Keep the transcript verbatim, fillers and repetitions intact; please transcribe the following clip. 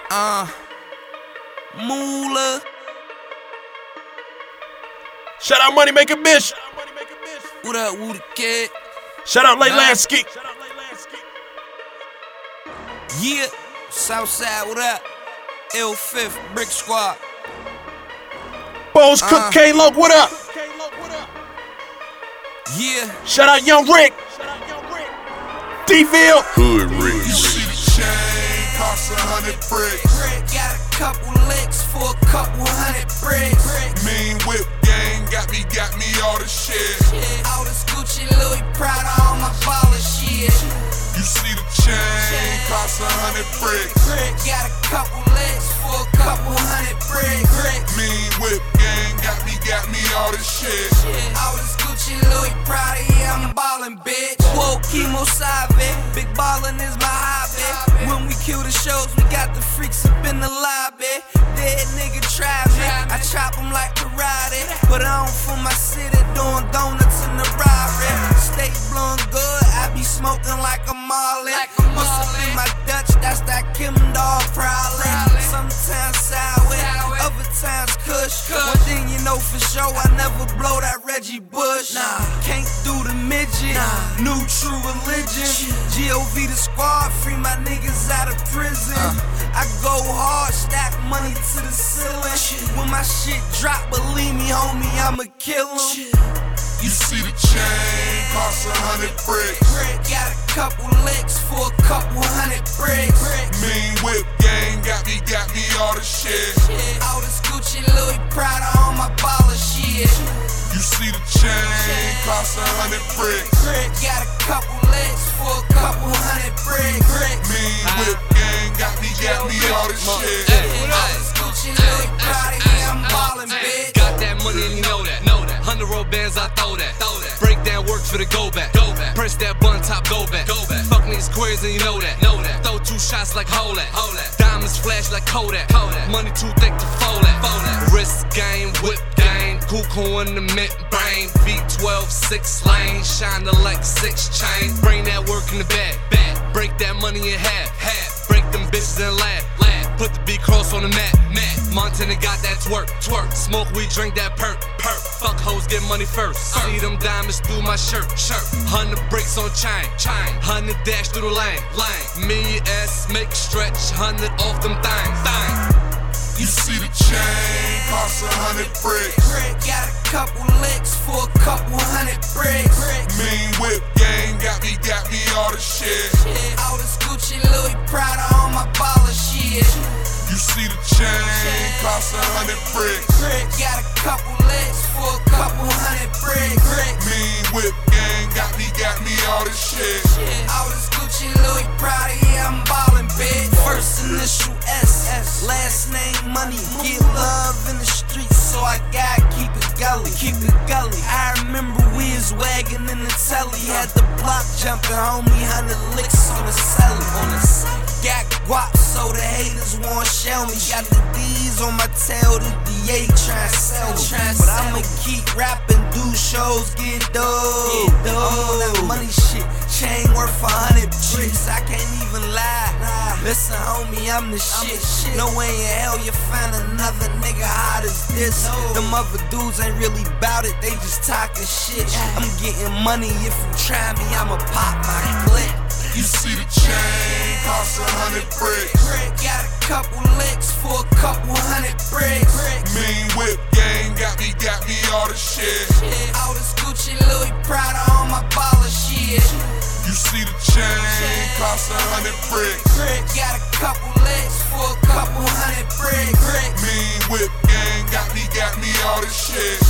Uh, Moolah. Shout out Money Maker Bitch. What up, Woo the Kid? Shout out Lay Nah. Lansky. Yeah, Southside, what up? L fifth, Brick Squad. Bones Cook Uh. K-Lo, what up? Yeah, Shout out Young Rick. D-Ville. Hood Rick. You see the chain, cost a hundred bricks. got a couple licks for a couple hundred bricks. Mean whip gang, got me, got me all the shit. All this Gucci, Louis Prada, all my baller shit. You see the chain, cost a hundred bricks. Got a couple licks for a couple hundred bricks. Mean whip gang, got me, got me all the shit. All this Gucci, Louis Prada, yeah, I'm ballin', bitch. Whoa, chemo sabe, big ballin' is my hobby. When we kill the shows, we got the freaks up in the lobby. Dead nigga try me, I chop them like karate. Put on for my city, doing donuts in the Rari. Stay blowing good, I be smoking like a Marley. What's up in my Dutch, that's that Kim Dog probably. Sometimes sour, other times kush. One thing you know for sure, I never blow that Reggie Bush. Nah, can't do the midget, new true religion. G O V the squad, free my niggas out of prison. I go hard, stack money to the ceiling. When my shit drop, believe me, homie, I'ma kill him. You see the chain, cost a hundred bricks. Got a couple licks for a couple hundred bricks. Mean whip gang, got me, got me all the shit. All this Gucci, Louis Prada, on my baller shit. You see the chain, cost a hundred bricks. Got a couple licks for a couple hundred bricks. Mean whip gang, got me, got me all the shit. All this Gucci, Louis Prada, yeah, I'm ballin', bitch. Got that money and you know that. Know that. Hundred roll bands, I throw that. Throw that. Breakdown works for the go back. Go back. Press that bun top, go back. Go back. Fuck niggas squares and you know that. Know that. Throw two shots like hold that. Hold that. Diamonds flash like Kodak. Kodak. Money too thick to fold that. Fold that. Wrist game, whip game. Cuckoo in the mid brain. V twelve, six lane. Shine the like six chain. Bring that work in the bag. Bag. Break that money in half. Half. Break them bitches and laugh. Laugh. Put the B cross on the mat. Mat. Montana got that twerk. Twerk. Smoke, we drink that perk. Perk. Fuck hoes, get money first. See them diamonds through my shirt. Shirt. Hundred bricks on chain. Chain. Hundred dash through the lane. Lane. Me ass make stretch. Hundred off them things. Thing. You see the chain, cost a hundred bricks. Got a couple licks for a couple hundred bricks. Mean whip gang, got me, got me all the shit. All this Gucci, Louis Prada, on my baller shit. You see the chain, cost a hundred bricks. Got a couple licks for a couple hundred bricks. Mean whip gang, got me, got me all the shit. All this Gucci, Louis Prada, yeah, I'm ballin', bitch. First initial S, last name money. Get love in the streets, so I gotta keep it gully. Keep it gully. I remember we was wagging in the telly. Had the block jumping, homie, hundred licks on the celly. On the celly. Got guap, so the haters won't shell me. Got the D's on my tail, the D A tryna sell me. But I'ma keep rapping, do shows, get dough. I'm on that money shit, chain worth a hundred bricks. I can't even lie. Listen, homie, I'm the shit. No way in hell you find another nigga hot as this. Them other dudes ain't really bout it, they just talking shit. I'm getting money, if you try me, I'ma pop my clip. You see the chain, cost a hundred bricks. Got a couple licks for a couple hundred bricks. Mean whip gang, got me, got me all the shit. All this Gucci, Louis Prada, on my baller shit. You see the chain, cost a hundred bricks. Got a couple licks for a couple hundred bricks. Mean whip gang, got me, got me all the shit.